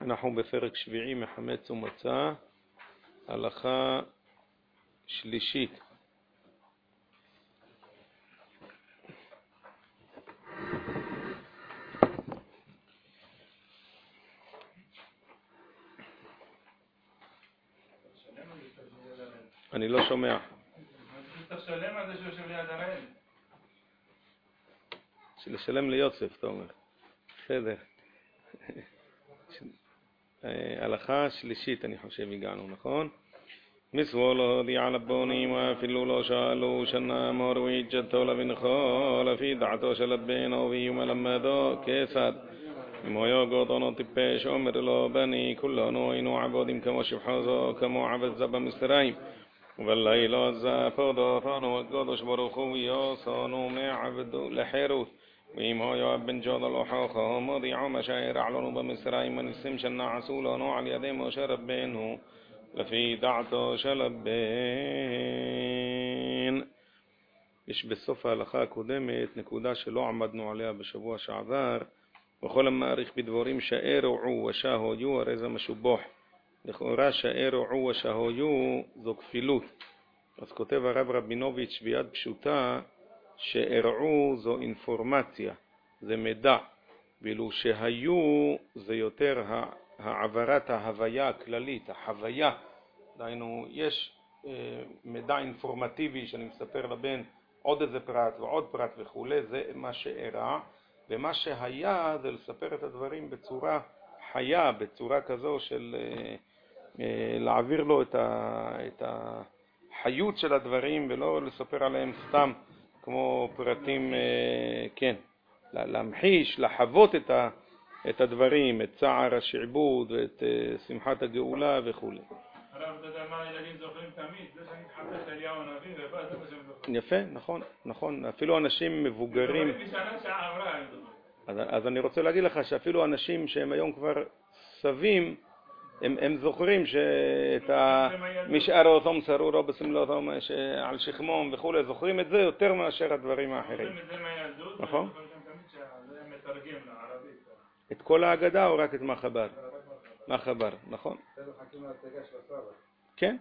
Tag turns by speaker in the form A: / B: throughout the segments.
A: אנחנו בפרק שביעי מחמץ ומצה, הלכה שלישית. אני לא שומע.
B: צריך לשלם על זה שהוא יושב ליד הראל.
A: לשלם ליוסף, אתה אומר. בסדר. הלכה שלישית, אני חושב, הגענו, נכון? מסבו לא הודיע לבונים ואפילו לא שאלו שנה מור והתג'תו לבנחו לפי דעתו של הבן אביו מלמדו כיצד אם היה גודון או טיפש אומר לו בני כולנו היינו עבודים כמו שבחו כמו עבד זה במצרים ובלילה זה פודותנו הקדוש ברוך הוא ויוסנו מעבדו לחירות ואם היה בן ג'ודל או חוכו מודיעו מה שהרע לנו במצרים וניסים שנעשו לנו על ידי משה רבנו לפי דעתו של הבן. יש בסוף ההלכה הקודמת נקודה שלא עמדנו עליה בשבוע שעבר, וכל המעריך בדבורים שאירעו ושהויו, הרי זה משובח. לכאורה שאירעו ושהויו זו כפילות. אז כותב הרב רבינוביץ' ביד פשוטה שאירעו זו אינפורמציה, זה מידע, ואילו שהיו זה יותר העברת ההוויה הכללית, החוויה. דהיינו, יש מידע אינפורמטיבי שאני מספר לבן עוד איזה פרט ועוד פרט וכו', זה מה שאירע, ומה שהיה זה לספר את הדברים בצורה חיה, בצורה כזו של להעביר לו את החיות של הדברים ולא לספר עליהם סתם כמו פרטים, כן, להמחיש, לחוות את הדברים, את צער השעבוד ואת שמחת הגאולה וכו'.
B: הרב, אתה יודע מה הילדים זוכרים תמיד? זה שאני מתחפש אליהו הנביא ובא, זה מה שהם זוכרים.
A: יפה, נכון. אפילו אנשים מבוגרים.
B: זוכרים משנה שעה עברה, הם זוכרים.
A: אז אני רוצה להגיד לך שאפילו אנשים שהם היום כבר סבים, הם זוכרים שאת המשאר אותם סרור בסמלותם על שכמום וכו', זוכרים את זה יותר מאשר הדברים האחרים.
B: זוכרים את זה מהילדות,
A: נכון?
B: זוכרים תמיד שזה מתרגם לערבית.
A: את כל ההגדה או רק את מחבר? מחבר, נכון.
C: זה מחכים להצגה של הסבא.
A: כן,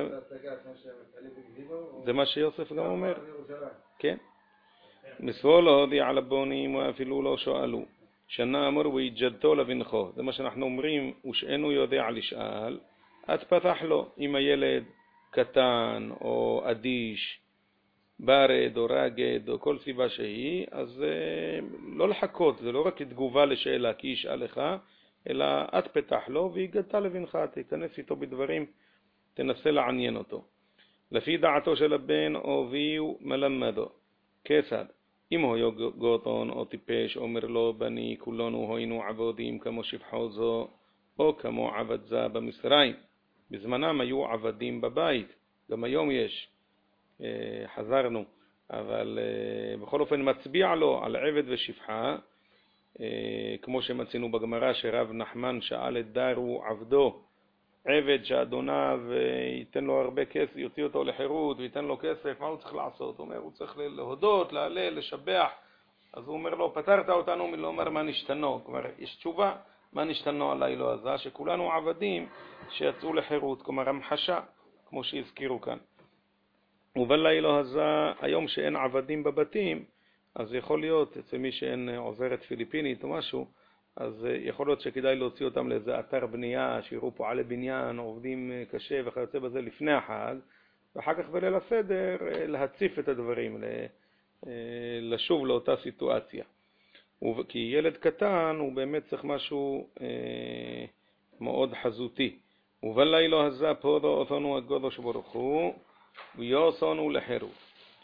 A: זה מה שיוסף גם אומר. כן. מסבו לא הודיע לבונים ואפילו לא שואלו. שנה אמר והתג'תו לבנחו. זה מה שאנחנו אומרים, ושאינו יודע לשאל, אז פתח לו. אם הילד קטן או אדיש, ברד או רגד או כל סיבה שהיא, אז לא לחכות, זה לא רק תגובה לשאלה כי ישאל לך, אלא את פתח לו והגדת לבנך, תיכנס איתו בדברים, תנסה לעניין אותו. לפי דעתו של הבן אביו מלמדו. כיצד? אם הוא גוטון או טיפש, אומר לו בני כולנו היינו עבודים כמו שבחו זו או כמו עבד זה במצרים. בזמנם היו עבדים בבית, גם היום יש, חזרנו, אבל בכל אופן מצביע לו על עבד ושפחה, כמו שמצינו בגמרא שרב נחמן שאל את דרו עבדו, עבד שאדוניו ייתן לו הרבה כסף, יוציא אותו לחירות וייתן לו כסף, מה הוא צריך לעשות? הוא אומר, הוא צריך להודות, להלל, לשבח. אז הוא אומר לו, פתרת אותנו מלומר מה נשתנו. כלומר, יש תשובה, מה נשתנו עליי לא עזה, שכולנו עבדים שיצאו לחירות, כלומר המחשה, כמו שהזכירו כאן. ובלילה הזה, היום שאין עבדים בבתים, אז יכול להיות, אצל מי שאין עוזרת פיליפינית או משהו, אז יכול להיות שכדאי להוציא אותם לאיזה אתר בנייה, שיראו פועלי בניין, עובדים קשה וכיוצא בזה לפני החג, ואחר כך בליל הסדר להציף את הדברים, לשוב לאותה סיטואציה. כי ילד קטן הוא באמת צריך משהו מאוד חזותי. ובלילה הזה פודו אותנו הקדוש ברוך הוא ויוסנו לחירות.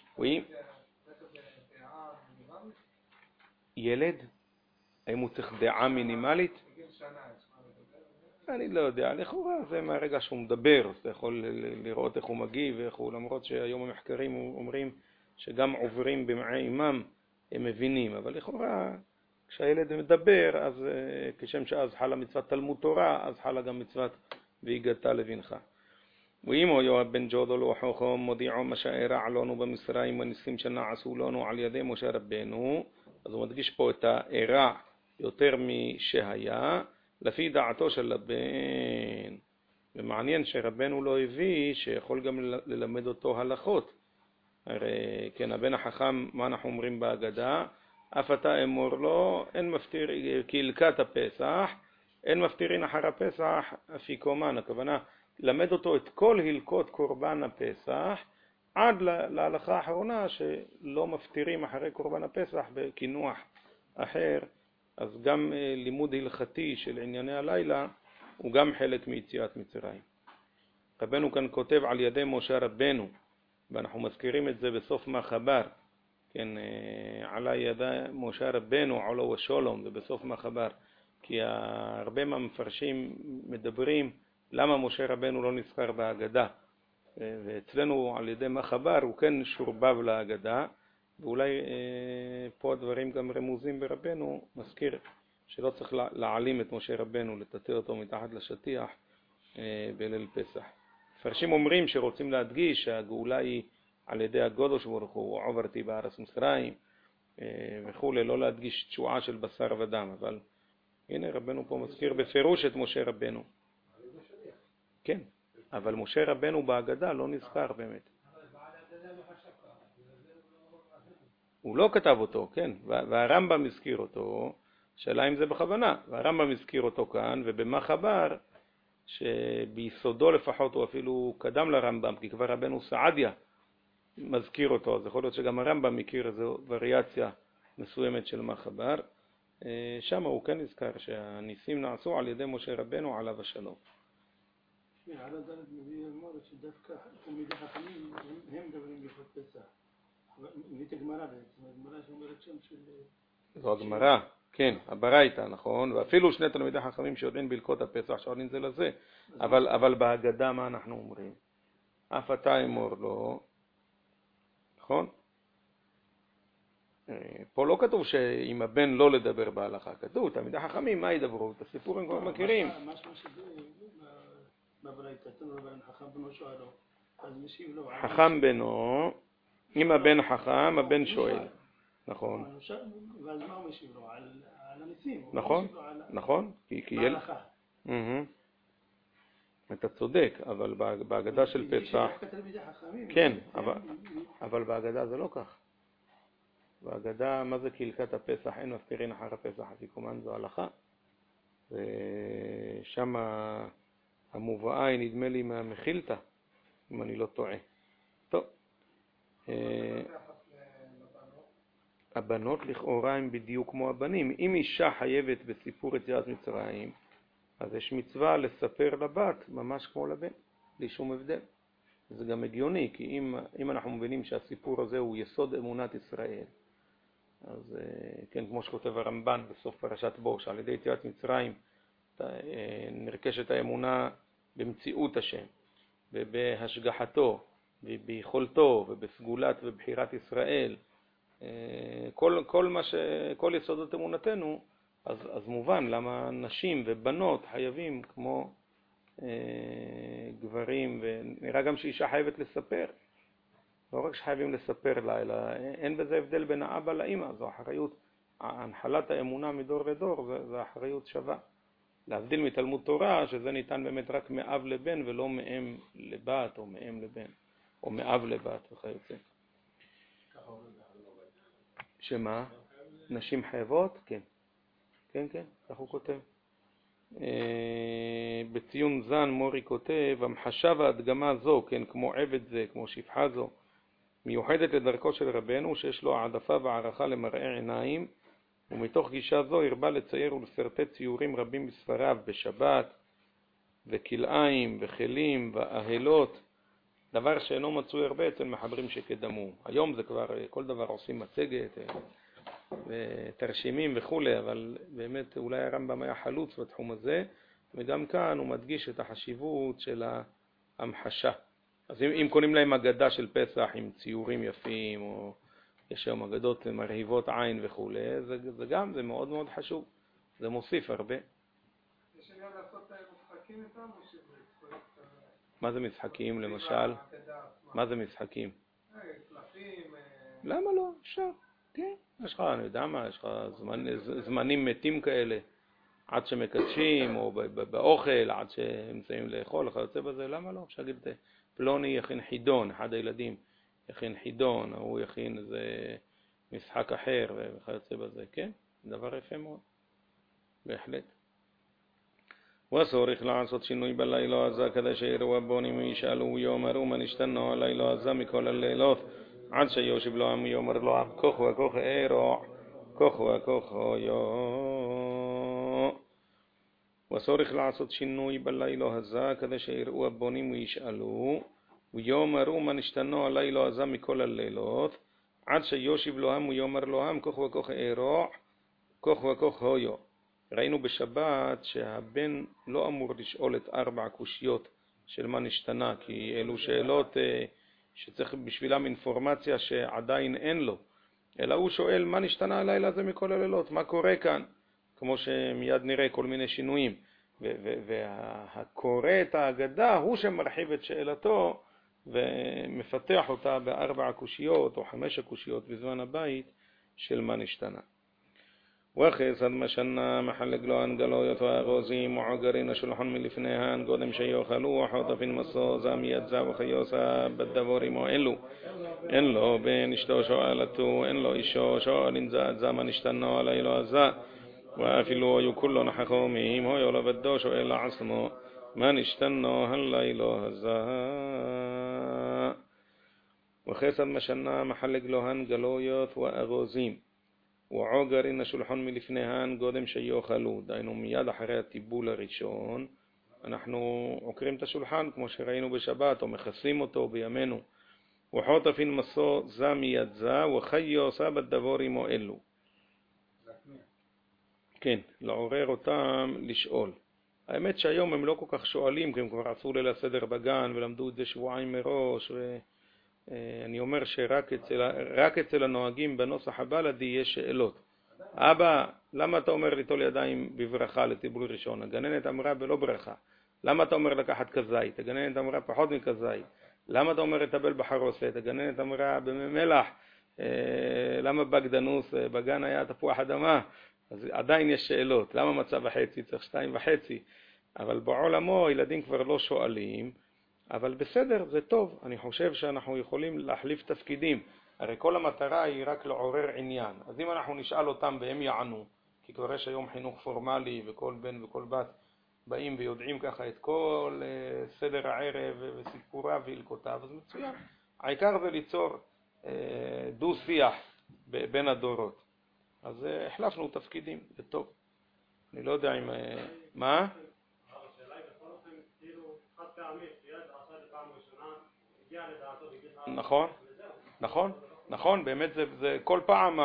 A: ילד? האם הוא צריך דעה מינימלית? אני לא יודע, לכאורה זה מהרגע שהוא מדבר, אז אתה יכול לראות איך הוא מגיב ואיך הוא, למרות שהיום המחקרים אומרים שגם עוברים במעי אימם הם מבינים, אבל לכאורה כשהילד מדבר, אז כשם שאז חלה מצוות תלמוד תורה, אז חלה גם מצוות והגדת לבנך. ואם היה בן ג'ודל או חוכם מודיעו מה שאירע לנו במצרים וניסים שנעשו לנו על ידי משה רבנו, אז הוא מדגיש פה את האירע יותר משהיה, לפי דעתו של הבן. ומעניין שרבנו לא הביא שיכול גם ללמד אותו הלכות. הרי כן, הבן החכם, מה אנחנו אומרים בהגדה? אף אתה אמור לו, אין מפטיר, כהלקת הפסח, אין מפטירין אחר הפסח אפיקומן. הכוונה, למד אותו את כל הלקות קורבן הפסח, עד להלכה האחרונה שלא מפטירים אחרי קורבן הפסח בכינוח אחר. אז גם לימוד הלכתי של ענייני הלילה הוא גם חלק מיציאת מצרים. רבנו כאן כותב על ידי משה רבנו, ואנחנו מזכירים את זה בסוף מחבר, כן, עלי ידי משה רבנו עולו ושלום, זה בסוף מחבר, כי הרבה מהמפרשים מדברים למה משה רבנו לא נזכר בהגדה, ואצלנו על ידי מחבר הוא כן שורבב להגדה, ואולי פה הדברים גם רמוזים ברבנו, מזכיר שלא צריך להעלים את משה רבנו, לטאטא אותו מתחת לשטיח בליל פסח. מפרשים אומרים שרוצים להדגיש שהגאולה היא על ידי הקדוש ברוך הוא, עברתי בארץ מצרים וכו', לא להדגיש תשועה של בשר ודם, אבל הנה רבנו פה מזכיר בפירוש את משה רבנו. כן, אבל משה רבנו בהגדה לא נזכר באמת. הוא לא כתב אותו, כן, והרמב"ם הזכיר אותו, שאלה אם זה בכוונה, והרמב"ם הזכיר אותו כאן, ובמחבר, שביסודו לפחות הוא אפילו קדם לרמב"ם, כי כבר רבנו סעדיה מזכיר אותו, אז יכול להיות שגם הרמב"ם מכיר איזו וריאציה מסוימת של מחבר, שם הוא כן נזכר שהניסים נעשו על ידי משה רבנו עליו השלום.
D: על הדלת מביא אמרת שדווקא תלמידי חכמים הם מדברים בלכות פסח. מביא את הגמרא בעצם, הגמרא שאומרת שם של...
A: זו הגמרא, כן, הברייתא, נכון, ואפילו שני תלמידי חכמים שיודעים בלכות הפסח שעונים זה לזה, אבל בהגדה מה אנחנו אומרים? אף אתה אמור לו, נכון? פה לא כתוב שאם הבן לא לדבר בהלכה, כתוב תלמידי חכמים מה ידברו? את הסיפור הם כבר מכירים.
D: משהו שזה בברייתא, תלמידי חכם בנו שואלו, אז משיב לו...
A: חכם בנו, אם הבן חכם, הבן שואל. נכון.
D: ואז מה הוא משיב לו? על הניסים.
A: נכון, נכון.
D: בהלכה.
A: אתה צודק, אבל בהגדה של פסח... כן, אבל בהגדה זה לא כך. בהגדה, מה זה כהלקת הפסח? אין מפטירין אחר הפסח, אפיקומן זו הלכה. ושם המובאה היא נדמה לי מהמחילתא, אם אני לא טועה. טוב. הבנות לכאורה הם בדיוק כמו הבנים. אם אישה חייבת בסיפור יציאת מצרים, אז יש מצווה לספר לבת ממש כמו לבן, בלי שום הבדל. זה גם הגיוני, כי אם אנחנו מבינים שהסיפור הזה הוא יסוד אמונת ישראל, אז כן, כמו שכותב הרמב"ן בסוף פרשת בו, שעל ידי יציאת מצרים נרכשת האמונה במציאות השם, ובהשגחתו, וביכולתו, ובסגולת ובחירת ישראל, כל יסודות אמונתנו, אז מובן למה נשים ובנות חייבים כמו גברים, ונראה גם שאישה חייבת לספר. לא רק שחייבים לספר לה, אלא אין בזה הבדל בין האבא לאמא, זו אחריות, הנחלת האמונה מדור לדור, זו אחריות שווה. להבדיל מתלמוד תורה, שזה ניתן באמת רק מאב לבן, ולא מאם לבת, או מאם לבן, או מאב לבת וכיוצא. שמה? נשים חייבות? כן. כן, כן, כך הוא כותב. בציון זן מורי כותב, המחשה והדגמה זו, כן, כמו עבד זה, כמו שפחה זו, מיוחדת לדרכו של רבנו, שיש לו העדפה והערכה למראה עיניים, ומתוך גישה זו הרבה לצייר ולסרטט ציורים רבים בספריו בשבת, וכלאיים, וכלים, ואהלות, דבר שאינו מצוי הרבה אצל מחברים שקדמו. היום זה כבר, כל דבר עושים מצגת, ותרשימים וכו', אבל באמת אולי הרמב"ם היה חלוץ בתחום הזה, וגם כאן הוא מדגיש את החשיבות של ההמחשה. אז אם קונים להם אגדה של פסח עם ציורים יפים, או יש שם אגדות מרהיבות עין וכו', זה גם, זה מאוד מאוד חשוב. זה מוסיף הרבה.
C: יש עניין לעשות משחקים איתם או שזה...
A: מה זה משחקים למשל? מה זה משחקים?
C: קלפים...
A: למה לא? אפשר. כן. יש לך, אני יודע מה, יש לך זמנים מתים כאלה. עד שמקדשים, או באוכל, עד שמצאים לאכול, וכיוצא בזה, למה לא? אפשר להגיד, פלוני יכין חידון, אחד הילדים יכין חידון, הוא יכין איזה משחק אחר, וכיוצא בזה, כן? דבר יפה מאוד, בהחלט. וצורך לעשות שינוי בלילה הזה כדי שיראו הבונים וישאלו ויאמרו מה נשתנו הלילה הזה מכל הלילות עד שיושיב לו עם ויאמר לו כוח וכוח אירוע כוח וכוח יו. וצורך לעשות שינוי בלילה הזה כדי שיראו הבונים וישאלו ויאמרו מה נשתנו הלילה הזה מכל הלילות עד שיושיב לו עם ויאמר לו עם כוח וכוח אירוע כוח וכוח יו. ראינו בשבת שהבן לא אמור לשאול את 4 קושיות של מה נשתנה, כי אלו שאלות שצריך בשבילם אינפורמציה שעדיין אין לו, אלא הוא שואל מה נשתנה הלילה הזה מכל הלילות, מה קורה כאן, כמו שמיד נראה כל מיני שינויים, והקורא את ההגדה הוא שמרחיב את שאלתו ומפתח אותה ב4 קושיות או 5 קושיות בזמן הבית של מה נשתנה. וחסד משנה מחלק לו הנגלויות והרוזים ועוגרין השולחן מלפניהן קודם שיאכלו וחוטפין מסו זם ידזה וחיוסה בדבורים או אין לו בן אשתו שואלתו אין לו אישו שואלין זה מה נשתנו הלילה הזה ואפילו היו כולו נחכומים היו לבדו שואל לעצמו מה נשתנו הלילה הזה. וחסד משנה מחלק לו הנגלויות והרוזים ועוגרין השולחן מלפניהן קודם שיאכלו, דהיינו מיד אחרי הטיבול הראשון אנחנו עוקרים את השולחן כמו שראינו בשבת או מכסים אותו בימינו. וחוטפין מסו זה מיד זה וחיוסה בדבורים או אלו, כן, לעורר אותם לשאול. האמת שהיום הם לא כל כך שואלים כי הם כבר עשו ליל הסדר בגן ולמדו את זה שבועיים מראש, אני אומר שרק אצל הנוהגים בנוסח הבלדי יש שאלות. אבא, למה אתה אומר ליטול ידיים בברכה לטיבול ראשון? הגננת אמרה בלא ברכה. למה אתה אומר לקחת כזית? הגננת אמרה פחות מכזית. למה אתה אומר לטבל בחרוסת? הגננת אמרה במלח. למה בגדנוס? בגן היה תפוח אדמה. אז עדיין יש שאלות. למה מצא וחצי? צריך 2.5. אבל בעולמו ילדים כבר לא שואלים. אבל בסדר, זה טוב. אני חושב שאנחנו יכולים להחליף תפקידים. הרי כל המטרה היא רק לעורר עניין. אז אם אנחנו נשאל אותם והם יענו, כי כבר יש היום חינוך פורמלי וכל בן וכל בת באים ויודעים ככה את כל סדר הערב וסיפוריו והלקותיו, אז מצוין. העיקר זה ליצור דו שיח בין הדורות. אז החלפנו תפקידים, זה טוב. אני לא יודע אם... מה? נכון, באמת זה כל פעם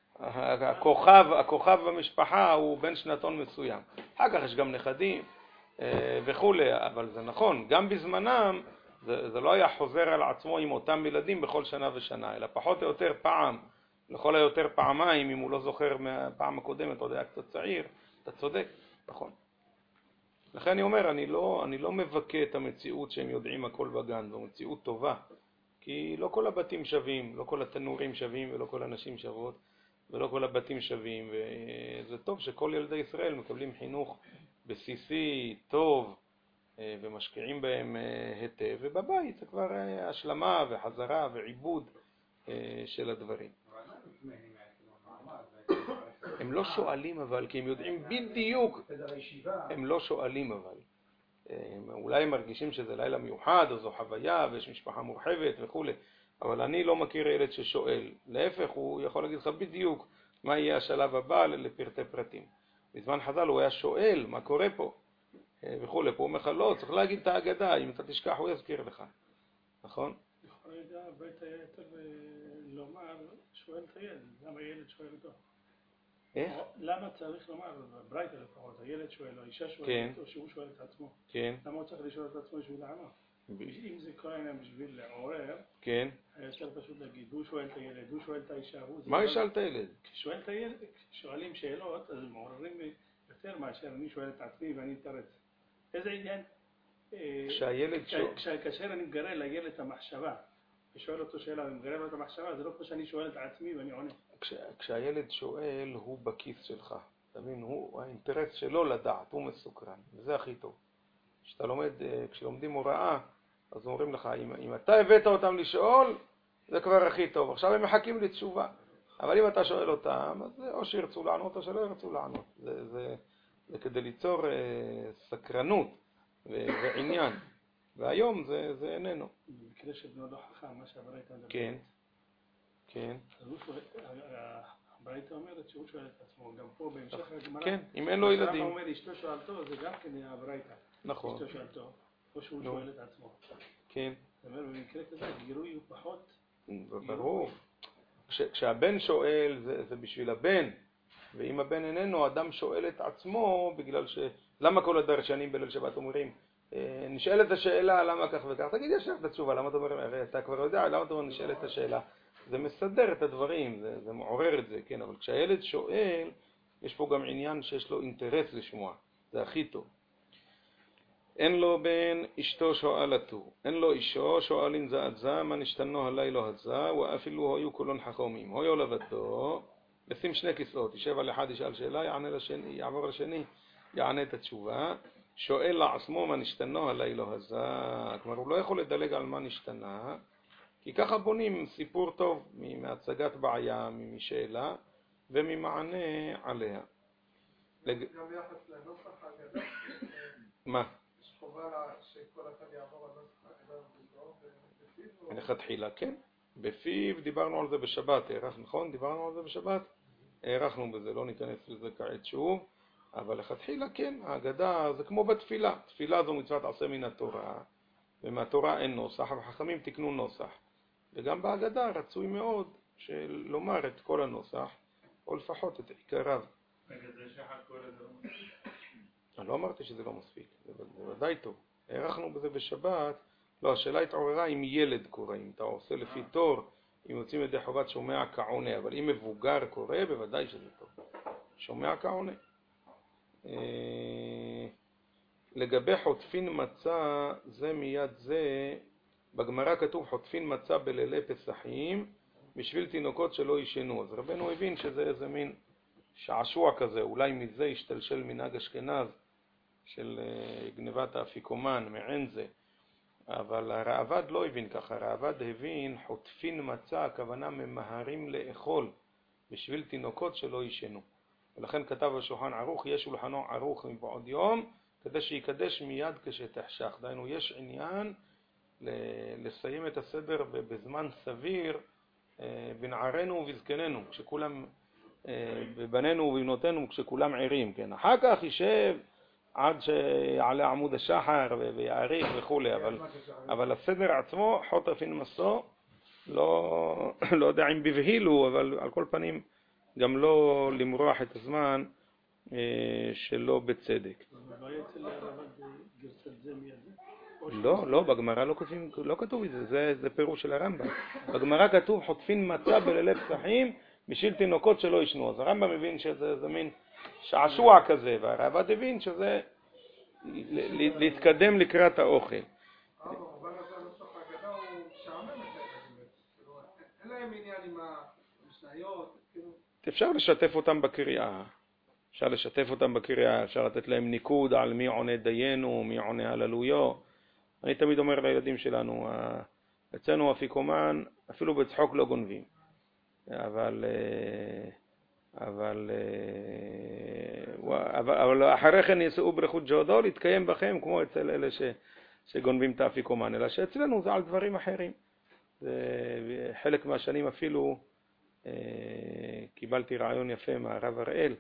A: הכוכב במשפחה הוא בן שנתון מסוים. אחר כך יש גם נכדים וכו', אבל זה נכון, גם בזמנם זה לא היה חוזר על עצמו עם אותם ילדים בכל שנה ושנה, אלא פחות או יותר פעם, לכל היותר פעמיים, אם הוא לא זוכר מהפעם הקודמת, עוד היה קצת צעיר, אתה צודק, נכון. לכן אני אומר, אני לא מבכה את המציאות שהם יודעים הכל בגן, זו מציאות טובה, כי לא כל הבתים שווים, לא כל התנורים שווים ולא כל הנשים שוות, ולא כל הבתים שווים, וזה טוב שכל ילדי ישראל מקבלים חינוך בסיסי, טוב, ומשקיעים בהם היטב, ובבית זה כבר השלמה וחזרה ועיבוד של הדברים. הם לא שואלים אבל, כי הם יודעים בדיוק, הם לא שואלים אבל. אולי הם מרגישים שזה לילה מיוחד, או זו חוויה, ויש משפחה מורחבת וכו'. אבל אני לא מכיר ילד ששואל. להפך, הוא יכול להגיד לך בדיוק מה יהיה השלב הבא לפרטי פרטים. בזמן חז"ל הוא היה שואל מה קורה פה וכו'. פה הוא אומר לך, לא, צריך להגיד את ההגדה, אם אתה תשכח הוא יזכיר לך. נכון?
D: יכול להיות, בית היה יותר לומר, שואל את הילד, למה הילד שואל אותו?
A: איך?
D: למה צריך לומר, ברייתא לפחות, הילד שואל, או האישה שואלת, או שהוא שואל את עצמו? כן. למה הוא צריך לשאול את עצמו בשביל לענות? אם זה כל העניין בשביל לעורר, כן. היה יותר פשוט להגיד, הוא שואל את הילד, הוא שואל את האישה,
A: מה ישאל את הילד?
D: כששואל את הילד, כששואלים שאלות, אז מעוררים יותר מאשר אני שואל את עצמי ואני אתרץ. איזה עניין? כאשר אני מגרה לילד את המחשבה, ושואל אותו שאלה ומגרה לו את המחשבה, זה לא כמו שאני שואל את עצמי ואני עונה.
A: כשהילד שואל הוא בכיס שלך, תבין, הוא האינטרס שלו לדעת, הוא מסוקרן, וזה הכי טוב. כשאתה לומד, כשלומדים הוראה, אז אומרים לך, אם אתה הבאת אותם לשאול, זה כבר הכי טוב. עכשיו הם מחכים לתשובה. אבל אם אתה שואל אותם, אז או שירצו לענות או שלא ירצו לענות. זה כדי ליצור סקרנות ועניין. והיום זה איננו.
D: במקרה שבנו לא חכם, מה שהברייתא מדברת.
A: כן, כן.
D: הברייתא אומרת שהוא שואל את עצמו, גם פה בהמשך הגמרא.
A: כן, אם אין לו ילדים.
D: הוא אומר, אשתו שואלתו, זה גם כן הברייתא.
A: נכון.
D: אשתו שואלתו, או שהוא שואל את עצמו.
A: כן.
D: זאת אומרת, במקרה כזה, גירוי הוא פחות.
A: ברור. כשהבן שואל, זה בשביל הבן. ואם הבן איננו, אדם שואל את עצמו, בגלל למה כל הדרשנים בליל שבת אומרים, נשאלת השאלה, למה כך וכך? תגיד, יש לך את התשובה, למה אתה אומר, הרי אתה כבר יודע, למה אתה אומר, נשאלת את השאלה? זה מסדר את הדברים, זה מעורר את זה, כן? אבל כשהילד שואל, יש פה גם עניין שיש לו אינטרס לשמוע. זה הכי טוב. אין לו בן אשתו שואלתו, אין לו אישו שואלין זה עד זה, מה נשתנו הלילה הזה, ואפילו היו כולון חכומים. היו לבדו, לשים שני כיסאות, ישב על אחד, ישאל שאלה, יעבור לשני, יענה את התשובה. שואל לעצמו מה נשתנו הלילה הזה, כלומר הוא לא יכול לדלג על מה נשתנה, כי ככה בונים סיפור טוב מהצגת בעיה, משאלה וממענה עליה.
C: גם ביחס לנוסח הגדה,
A: מה?
C: יש חובה שכל אחד יעבור על נוסח הגדה בפיו?
A: לכתחילה, כן. בפיו דיברנו על זה בשבת, נכון? דיברנו על זה בשבת? הערכנו בזה, לא ניכנס לזה כעת שוב. אבל לכתחילה כן, ההגדה זה כמו בתפילה. תפילה זו מצוות עשה מן התורה, ומהתורה אין נוסח, החכמים תקנו נוסח. וגם בהגדה רצוי מאוד לומר את כל הנוסח, או לפחות את עיקריו.
B: נגד זה שחד כל זה לא מספיק?
A: אני לא אמרתי שזה לא מספיק, זה ודאי טוב. הערכנו בזה בשבת, לא, השאלה התעוררה אם ילד קורא, אם אתה עושה לפי תור, אם יוצאים ידי חובת שומע כעונה, אבל אם מבוגר קורא, בוודאי שזה טוב. שומע כעונה. לגבי חוטפין מצה, זה מיד זה, בגמרא כתוב חוטפין מצה בלילי פסחים, בשביל תינוקות שלא ישנו. אז רבנו הבין שזה איזה מין שעשוע כזה, אולי מזה ישתלשל מנהג אשכנז של גנבת האפיקומן, מעין זה. אבל הרעב"ד לא הבין ככה, הרעב"ד הבין חוטפין מצה, הכוונה ממהרים לאכול, בשביל תינוקות שלא ישנו. ולכן כתב השולחן ערוך, יש שולחנו ערוך מבעוד יום, כדי שיקדש מיד כשתחשך. דהיינו, יש עניין לסיים את הסדר בזמן סביר, בנערנו ובזקננו, כשכולם, בבנינו ובבנותינו, כשכולם ערים, כן. אחר כך יישב עד שיעלה עמוד השחר ויעריך וכו'. אבל הסדר עצמו, חוטפין מסו, לא יודע אם בבהילו, אבל על כל פנים, גם לא למרוח את הזמן שלא בצדק. לא, בגמרא לא כתוב את זה, זה פירוש של הרמב"ם. בגמרא כתוב חוטפין מצה בלילי פסחים בשביל תינוקות שלא ישנו. אז הרמב"ם מבין שזה מין שעשוע כזה, והרעב"ד הבין שזה להתקדם לקראת האוכל.
C: אבל זה הנוסח הגדה הוא משעמם את זה. אין להם עניין עם המשניות,
A: אפשר לשתף אותם בקריאה, אפשר לתת להם ניקוד על מי עונה דיינו, מי עונה הללויו. אני תמיד אומר לילדים שלנו, אצלנו אפיקומן, אפילו בצחוק לא גונבים. אבל אחרי כן יסעו ברכות ג'ודו, להתקיים בכם כמו אצל אלה שגונבים את האפיקומן, אלא שאצלנו זה על דברים אחרים. חלק מהשנים אפילו קיבלתי רעיון יפה מהרב הראל,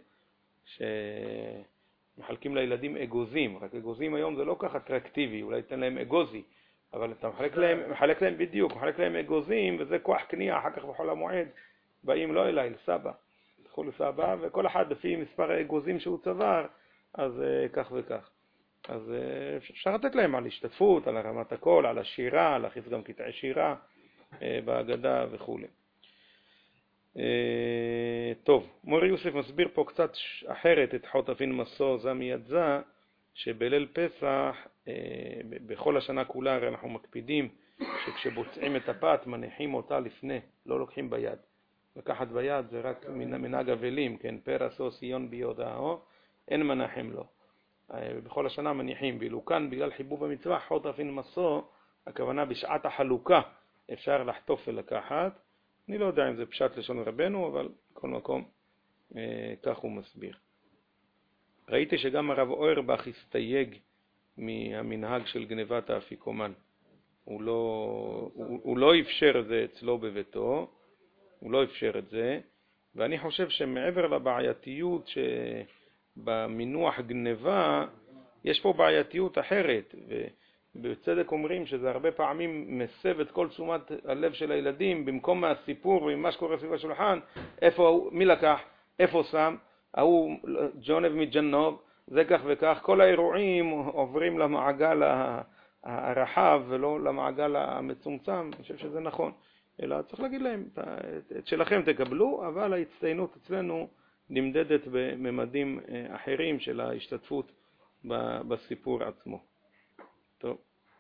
A: שמחלקים לילדים אגוזים, רק אגוזים היום זה לא כך אטרקטיבי, אולי תן להם אגוזי, אבל אתה מחלק להם בדיוק, מחלק להם אגוזים, וזה כוח קנייה, אחר כך בחול המועד, באים לא אליי, לסבא, הלכו לסבא, וכל אחד לפי מספר האגוזים שהוא צבר, אז כך וכך. אז אפשר לתת להם על השתתפות, על הרמת הקול, על השירה, להכניס גם קטעי שירה בהגדה וכו'. טוב, מורי יוסף מסביר פה קצת אחרת את חוטפין מסו זה מיד זה, שבליל פסח, בכל השנה כולה הרי אנחנו מקפידים שכשבוצעים את הפת מניחים אותה לפני, לא לוקחים ביד. לקחת ביד זה רק מנהג אבלים, כן, פרסו ציון ביודעו, אין מנחם לו. בכל השנה מניחים, ואילו כאן בגלל חיבוב המצווה, חוט אפין מסו, הכוונה בשעת החלוקה אפשר לחטוף ולקחת. אני לא יודע אם זה פשט לשון רבנו, אבל בכל מקום כך הוא מסביר. ראיתי שגם הרב אוירבך הסתייג מהמנהג של גנבת האפיקומן. הוא לא אפשר את זה אצלו בביתו, הוא לא אפשר את זה, ואני חושב שמעבר לבעייתיות שבמינוח גנבה, יש פה בעייתיות אחרת, ובצדק אומרים שזה הרבה פעמים מסב את כל תשומת הלב של הילדים, במקום מהסיפור וממה שקורה סביב השולחן, מי לקח, איפה שם, ההוא ג'ונב מג'נוב, זה כך וכך, כל האירועים עוברים למעגל הרחב ולא למעגל המצומצם. אני חושב שזה נכון, אלא צריך להגיד להם, את שלכם תקבלו, אבל ההצטיינות אצלנו נמדדת בממדים אחרים של ההשתתפות בסיפור עצמו. טוב,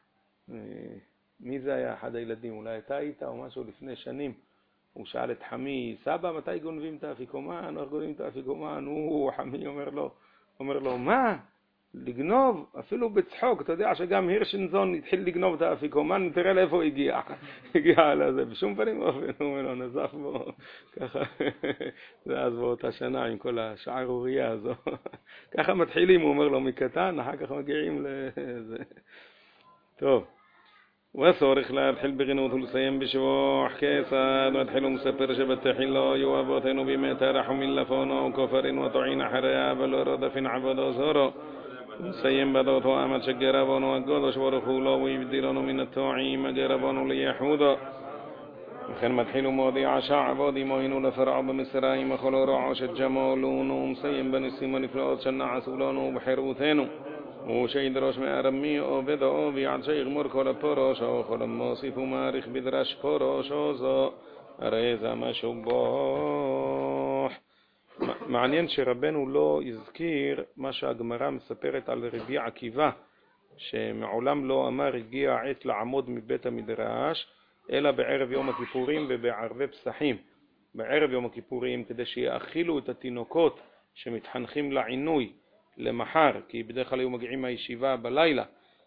A: מי זה היה אחד הילדים? אולי אתה היית או משהו לפני שנים. הוא שאל את חמי, סבא, מתי גונבים את האפיקומן? איך גונבים את האפיקומן? חמי אומר לו, מה? לגנוב? אפילו בצחוק. אתה יודע שגם הירשנזון התחיל לגנוב את האפיקומן, תראה לאיפה הוא הגיע לזה. בשום פנים אופן, הוא אומר לו, נזף בו. ככה, זה אז באותה שנה עם כל השערוריה הזו. ככה מתחילים, הוא אומר לו, מקטן, אחר כך מגיעים לזה. טוב. וצורך להתחיל בגנות ולסיים בשבוח כיצד והתחיל ומספר שבתחילו היו אבותינו בימי תרחום מלפונו וכופרין וטועין אחריה ולא רדפין עבודו זורו ומסיים בדותו עמד שגרבנו הקדוש ברוך הוא לו והבדילנו מן הטועים הגרבנו ליחודו וכן מתחיל ומודיע שעבוד עמנו לפרעה במצרים וכל רעש את ג'מالנו ומסיים בניסים הנפלאות שנעשו לנו בחירותנו ושידרוש מארמי עובדו ויעד שיגמור כל הפורשו כל המוסיף ומעריך בדרש פורשו זו הרי זה משובח. מעניין שרבנו לא הזכיר מה שהגמרא מספרת על רבי עקיבא, שמעולם לא אמר הגיע העת לעמוד מבית המדרש אלא בערב יום הכיפורים ובערבי פסחים. בערב יום הכיפורים כדי שיאכילו את התינוקות שמתחנכים לעינוי למחר, כי בדרך כלל היו מגיעים מהישיבה בלילה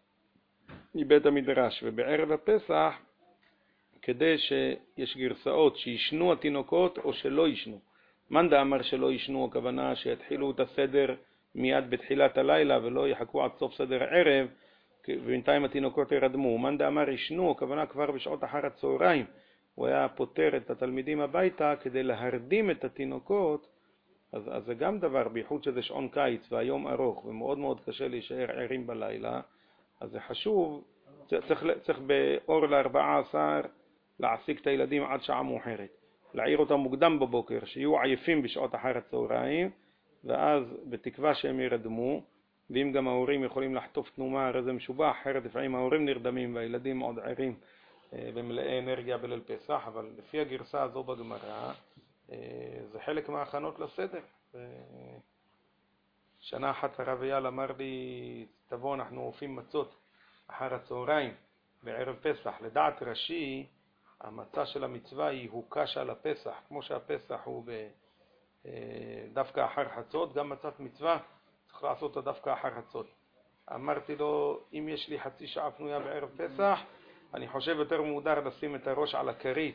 A: מבית המדרש, ובערב הפסח כדי שיש גרסאות שישנו התינוקות או שלא ישנו. מאן דאמר שלא ישנו, הכוונה שיתחילו את הסדר מיד בתחילת הלילה ולא יחכו עד סוף סדר הערב ובינתיים התינוקות ירדמו. מאן דאמר ישנו, הכוונה כבר בשעות אחר הצהריים הוא היה פותר את התלמידים הביתה כדי להרדים את התינוקות. אז זה גם דבר, בייחוד שזה שעון קיץ והיום ארוך ומאוד מאוד קשה להישאר ערים בלילה, אז זה חשוב, צריך באור ל14 להעסיק את הילדים עד שעה מאוחרת, להעיר אותם מוקדם בבוקר, שיהיו עייפים בשעות אחר הצהריים, ואז בתקווה שהם ירדמו, ואם גם ההורים יכולים לחטוף תנומה, הרי זה משובח, אחרת לפעמים ההורים נרדמים והילדים עוד ערים במלאי אנרגיה בליל פסח, אבל לפי הגרסה הזו בגמרא, זה חלק מההכנות לסדר. שנה אחת הרב אייל אמר לי, תבוא אנחנו אופים מצות אחר הצהריים בערב פסח. לדעת רש"י, המצה של המצווה היא הוקש על הפסח, כמו שהפסח הוא דווקא אחר חצות, גם מצת מצווה צריך לעשות אותה דווקא אחר חצות. אמרתי לו, אם יש לי חצי שעה פנויה בערב פסח, אני חושב יותר מודר לשים את הראש על הכרית,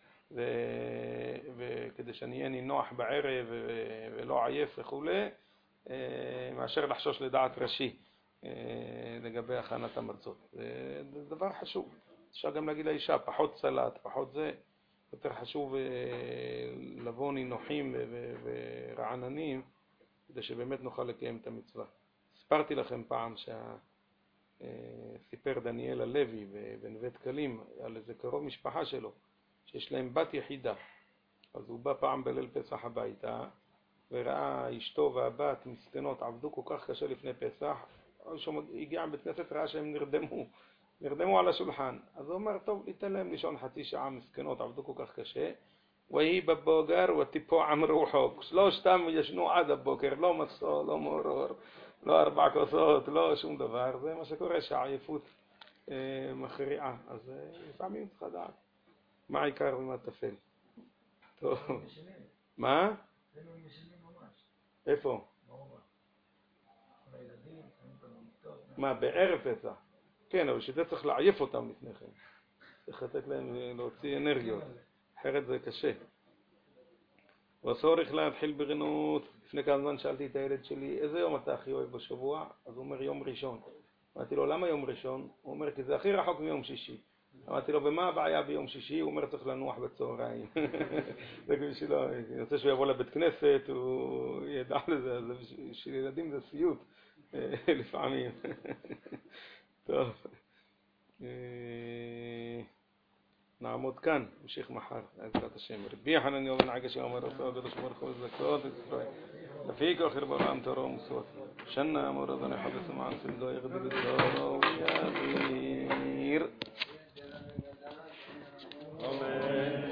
A: וכדי שאני אהיה נינוח בערב ולא עייף וכו', מאשר לחשוש לדעת רש"י לגבי הכנת המצות. זה דבר חשוב. אפשר גם להגיד לאישה, פחות סלט, פחות זה, יותר חשוב לבוא נינוחים ורעננים, כדי שבאמת נוכל לקיים את המצווה. סיפרתי לכם פעם סיפר דניאל הלוי בנווה קלים על איזה קרוב משפחה שלו, שיש להם בת יחידה. אז הוא בא פעם בליל פסח הביתה, וראה אשתו והבת מסכנות עבדו כל כך קשה לפני פסח, הגיע בית כנסת, ראה שהם נרדמו על השולחן. אז הוא אומר, טוב, ניתן להם לישון חצי שעה, מסכנות עבדו כל כך קשה. והיא בבוגר וטיפו עמרו חוק. שלושתם ישנו עד הבוקר, לא מסו, לא מורור, לא 4 כוסות, לא שום דבר. זה מה שקורה, שהעייפות מכריעה. אז לפעמים צריך לדעת מה העיקר ומה תפל. טוב. מה? איפה? מה, בערב פסח? כן, אבל שזה צריך לעייף אותם לפני כן. צריך לתת להם להוציא אנרגיות. אחרת זה קשה. והצורך להתחיל ברנות. לפני כמה זמן שאלתי את הילד שלי, איזה יום אתה הכי אוהב בשבוע? אז הוא אומר, יום ראשון. אמרתי לו, למה יום ראשון? הוא אומר, כי זה הכי רחוק מיום שישי. אמרתי לו, במה הבעיה ביום שישי? הוא אומר, צריך לנוח בצהריים. זה בשבילו, אני רוצה שהוא יבוא לבית כנסת, הוא ידע לזה, בשביל ילדים זה סיוט, לפעמים. טוב. נעמוד כאן, נמשיך מחר, בעזרת השם. רבי יוחנן בן עקשיא אמר רס"ר הקדוש ברוך הוא זכות ישראל. לפי כוחר בעולם תורה ומסורת. שנה אמר אדוני חפש למען סמדו יגדיל את תורה ויאדיר. אמן.